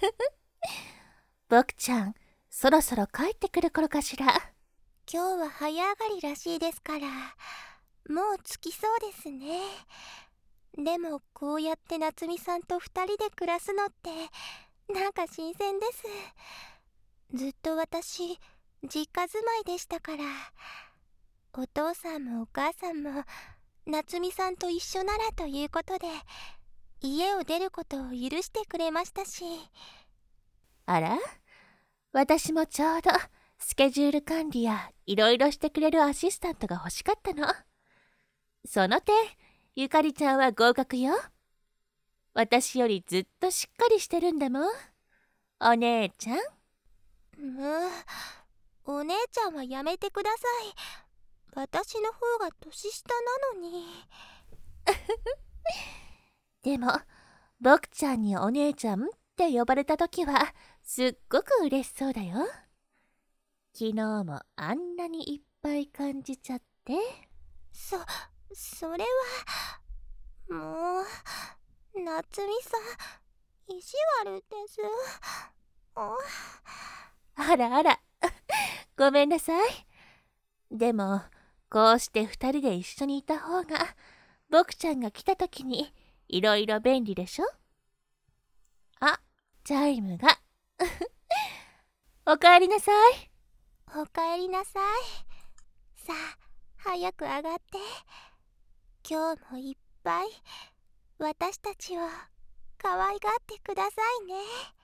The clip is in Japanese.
僕ちゃん、そろそろ帰ってくる頃かしら。 今日は早上がりらしいですから、もう着きそうですね。でもこうやって夏美さんと二人で暮らすのってなんか新鮮です。ずっと私実家住まいでしたから、お父さんもお母さんも夏美さんと一緒ならということで家を出ることを許してくれましたし。 あら、私もちょうどスケジュール管理やいろいろしてくれるアシスタントが欲しかったの。その点、ゆかりちゃんは合格よ。私よりずっとしっかりしてるんだもん。お姉ちゃん。 お姉ちゃんはやめてください。私の方が年下なのに。 でも、僕ちゃんにお姉ちゃんって呼ばれた時はすっごく嬉しそうだよ。昨日もあんなにいっぱい感じちゃって。 それはもう夏美さん意地悪です。 あらあらごめんなさい。でもこうして2人で一緒にいた方が僕ちゃんが来た時にいろいろ便利でしょ。あ、チャイムがおかえりなさい。 おかえりなさい。さあ早く上がって、今日もいっぱい私たちを可愛がってくださいね。